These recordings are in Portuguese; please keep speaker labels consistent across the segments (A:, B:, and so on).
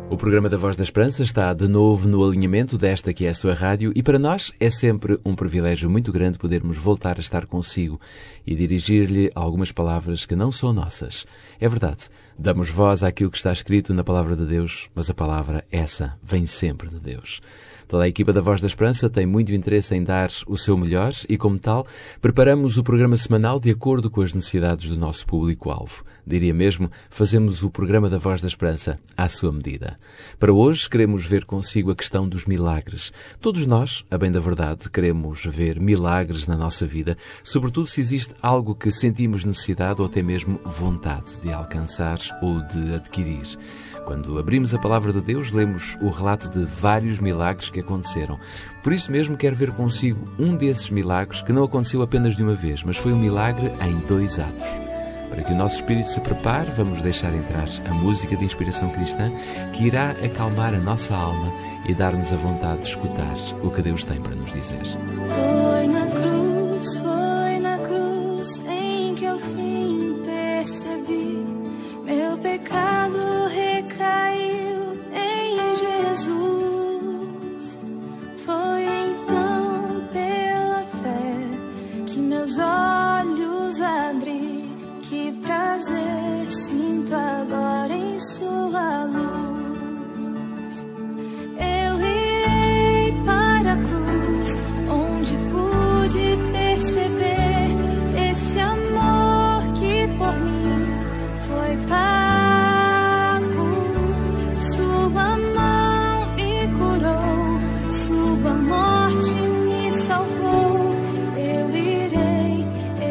A: O programa da Voz da Esperança está de novo no alinhamento desta que é a sua rádio e para nós é sempre um privilégio muito grande podermos voltar a estar consigo e dirigir-lhe algumas palavras que não são nossas. É verdade, damos voz àquilo que está escrito na Palavra de Deus, mas a palavra essa vem sempre de Deus. Toda a equipa da Voz da Esperança tem muito interesse em dar o seu melhor e, como tal, preparamos o programa semanal de acordo com as necessidades do nosso público-alvo. Diria mesmo, fazemos o programa da Voz da Esperança à sua medida. Para hoje, queremos ver consigo a questão dos milagres. Todos nós, a bem da verdade, queremos ver milagres na nossa vida, sobretudo se existe algo que sentimos necessidade ou até mesmo vontade de alcançar ou de adquirir. Quando abrimos a Palavra de Deus, lemos o relato de vários milagres que aconteceram. Por isso mesmo quero ver consigo um desses milagres que não aconteceu apenas de uma vez, mas foi um milagre em 2 atos. Para que o nosso espírito se prepare, vamos deixar entrar a música de inspiração cristã que irá acalmar a nossa alma e dar-nos a vontade de escutar o que Deus tem para nos dizer.
B: Foi na cruz em que eu fim percebi meu pecado recaiu em Jesus. Foi então pela fé que meus olhos abri. Que prazer sinto agora em sua luz. Eu irei para a cruz, onde pude perceber esse amor que por mim foi pago. Sua mão me curou, sua morte me salvou. Eu irei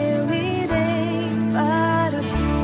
B: para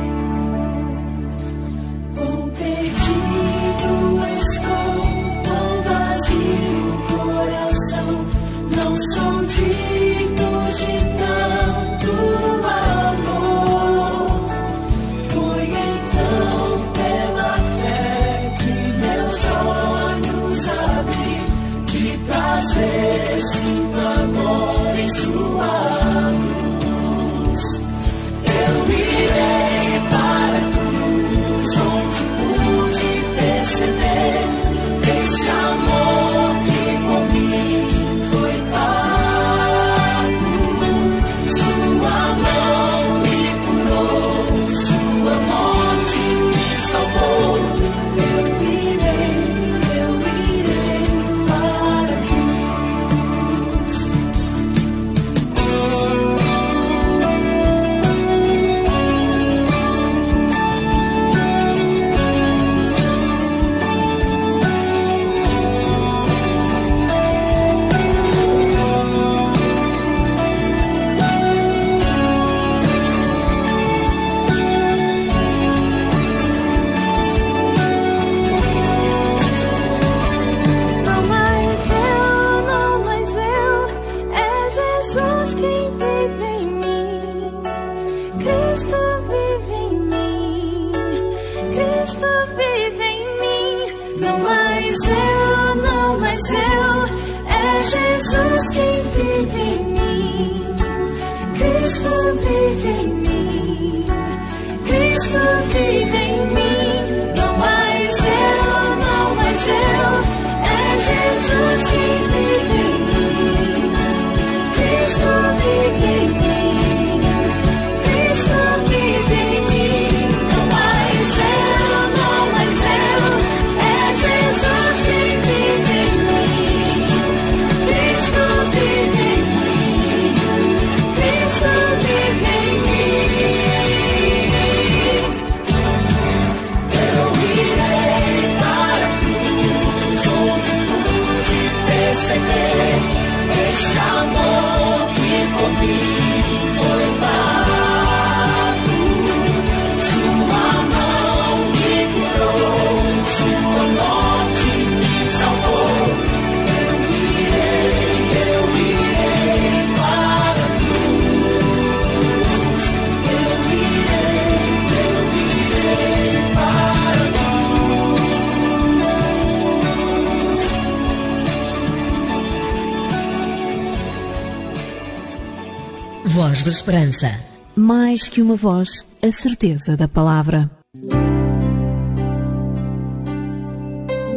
C: Voz da Esperança. Mais que uma voz, a certeza da palavra.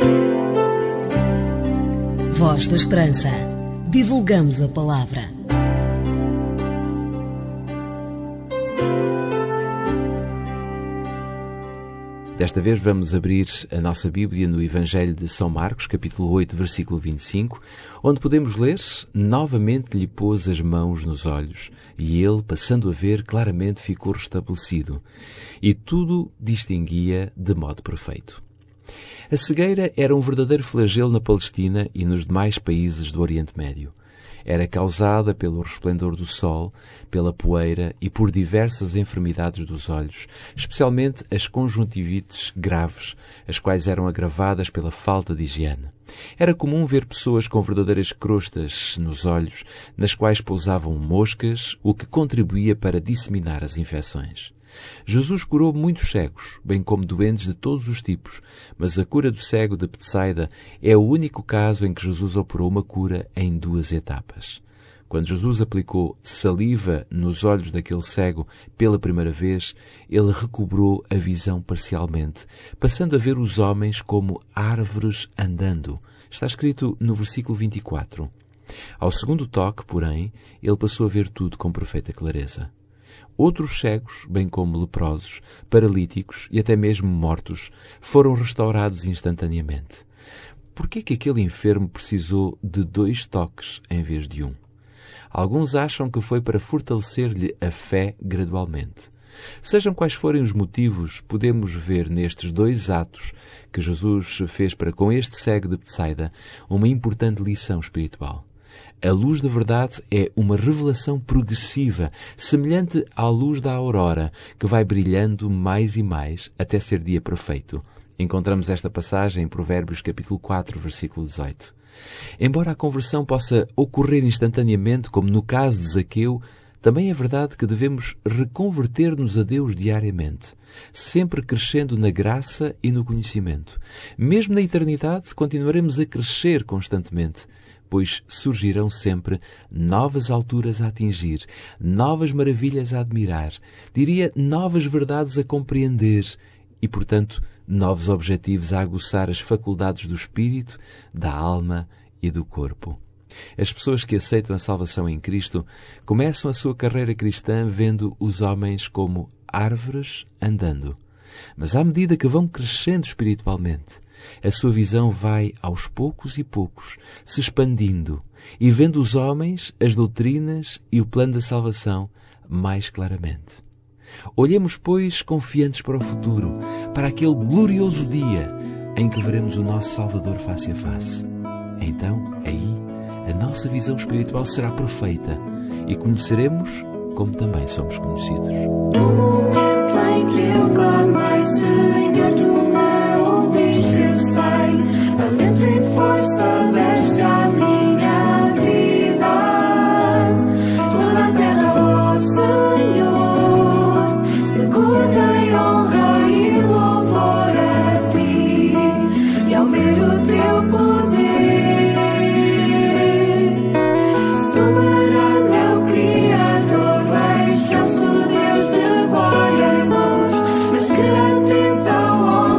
C: Voz da Esperança. Divulgamos a palavra.
A: Desta vez vamos abrir a nossa Bíblia no Evangelho de São Marcos, capítulo 8, versículo 25, onde podemos ler: novamente lhe pôs as mãos nos olhos, e ele, passando a ver, claramente ficou restabelecido, e tudo distinguia de modo perfeito. A cegueira era um verdadeiro flagelo na Palestina e nos demais países do Oriente Médio. Era causada pelo resplendor do sol, pela poeira e por diversas enfermidades dos olhos, especialmente as conjuntivites graves, as quais eram agravadas pela falta de higiene. Era comum ver pessoas com verdadeiras crostas nos olhos, nas quais pousavam moscas, o que contribuía para disseminar as infecções. Jesus curou muitos cegos, bem como doentes de todos os tipos, mas a cura do cego de Betsaida é o único caso em que Jesus operou uma cura em 2 etapas. Quando Jesus aplicou saliva nos olhos daquele cego pela primeira vez, ele recobrou a visão parcialmente, passando a ver os homens como árvores andando. Está escrito no versículo 24. Ao segundo toque, porém, ele passou a ver tudo com perfeita clareza. Outros cegos, bem como leprosos, paralíticos e até mesmo mortos, foram restaurados instantaneamente. Por que aquele enfermo precisou de 2 toques em vez de 1? Alguns acham que foi para fortalecer-lhe a fé gradualmente. Sejam quais forem os motivos, podemos ver nestes 2 atos que Jesus fez para com este cego de Betsaida uma importante lição espiritual. A luz da verdade é uma revelação progressiva, semelhante à luz da aurora, que vai brilhando mais e mais até ser dia perfeito. Encontramos esta passagem em Provérbios capítulo 4, versículo 18. Embora a conversão possa ocorrer instantaneamente, como no caso de Zaqueu, também é verdade que devemos reconverter-nos a Deus diariamente, sempre crescendo na graça e no conhecimento. Mesmo na eternidade, continuaremos a crescer constantemente, pois surgirão sempre novas alturas a atingir, novas maravilhas a admirar, diria novas verdades a compreender e, portanto, novos objetivos a aguçar as faculdades do espírito, da alma e do corpo. As pessoas que aceitam a salvação em Cristo começam a sua carreira cristã vendo os homens como árvores andando. Mas à medida que vão crescendo espiritualmente, a sua visão vai, aos poucos e poucos, se expandindo e vendo os homens, as doutrinas e o plano da salvação mais claramente. Olhemos, pois, confiantes para o futuro, para aquele glorioso dia em que veremos o nosso Salvador face a face. Então, aí, a nossa visão espiritual será perfeita e conheceremos como também somos conhecidos.
B: No momento em que eu clamei, Senhor, tu me ouviste, eu sei, alento e força deste à minha vida. Toda a terra, ó Senhor, se curva em honra e louvor a ti, e ao ver o teu poder, soberano Criador, excelso Deus de glória e luz, mas grande então, ó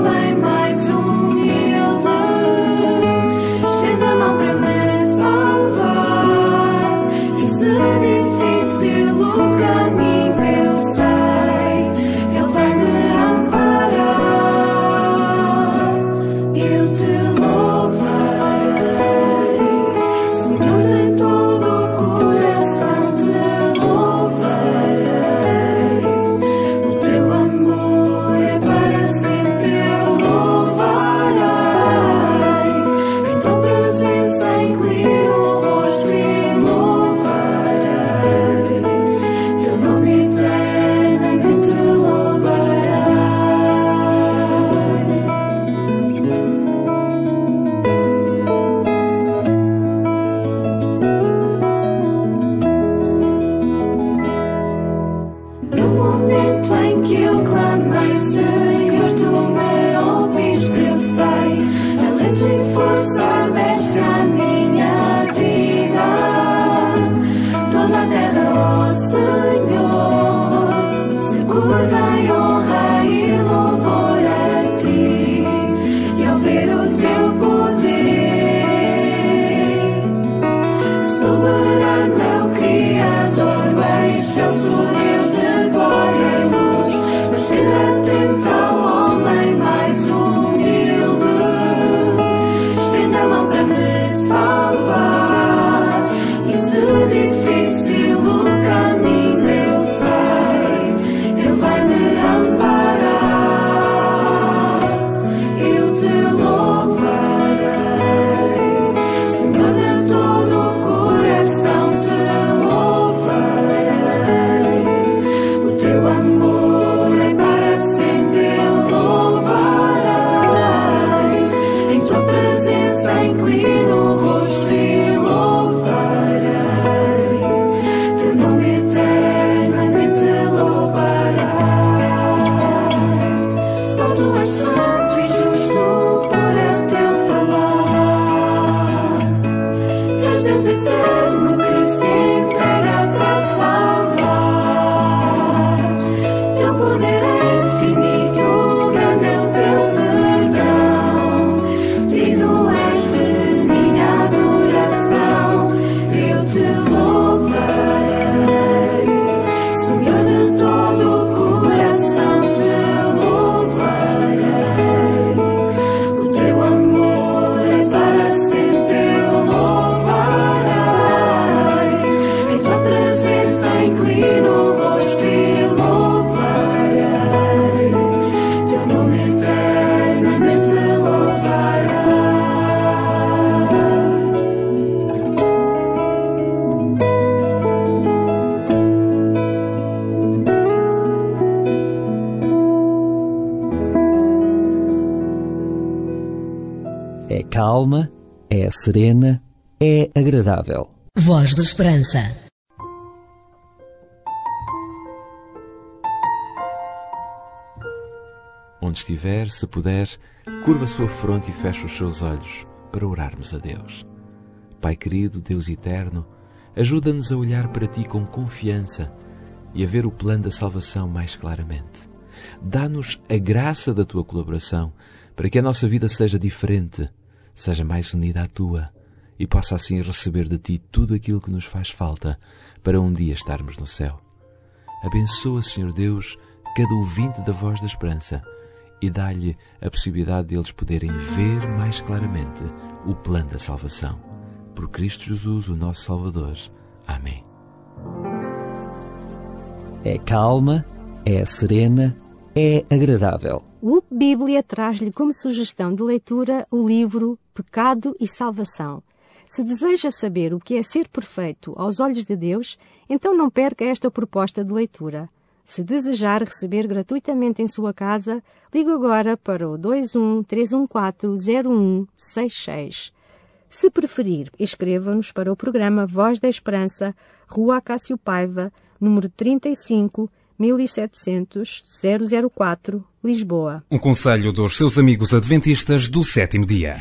D: É calma, é serena, é agradável.
C: Voz da Esperança.
A: Onde estiver, se puder, curva a sua fronte e feche os seus olhos para orarmos a Deus. Pai querido, Deus eterno, ajuda-nos a olhar para Ti com confiança e a ver o plano da salvação mais claramente. Dá-nos a graça da Tua colaboração para que a nossa vida seja diferente, seja mais unida à Tua e possa assim receber de Ti tudo aquilo que nos faz falta para um dia estarmos no céu. Abençoa, Senhor Deus, cada ouvinte da Voz da Esperança e dá-lhe a possibilidade de eles poderem ver mais claramente o plano da salvação. Por Cristo Jesus, o nosso Salvador. Amém.
D: É calma, é serena, é agradável.
E: O Bíblia traz-lhe como sugestão de leitura o livro Pecado e Salvação. Se deseja saber o que é ser perfeito aos olhos de Deus, então não perca esta proposta de leitura. Se desejar receber gratuitamente em sua casa, ligue agora para o 21-314-0166. Se preferir, escreva-nos para o programa Voz da Esperança, Rua Acácio Paiva, número 35, 1700 004, Lisboa.
F: Um conselho dos seus amigos adventistas do sétimo dia.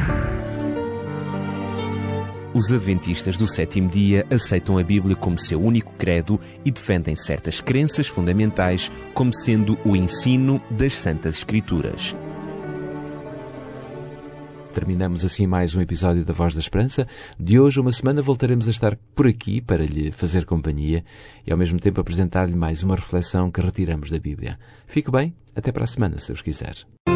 G: Os adventistas do sétimo dia aceitam a Bíblia como seu único credo e defendem certas crenças fundamentais como sendo o ensino das Santas Escrituras.
A: Terminamos assim mais um episódio da Voz da Esperança. De hoje, uma semana, voltaremos a estar por aqui para lhe fazer companhia e ao mesmo tempo apresentar-lhe mais uma reflexão que retiramos da Bíblia. Fique bem, até para a semana, se Deus quiser.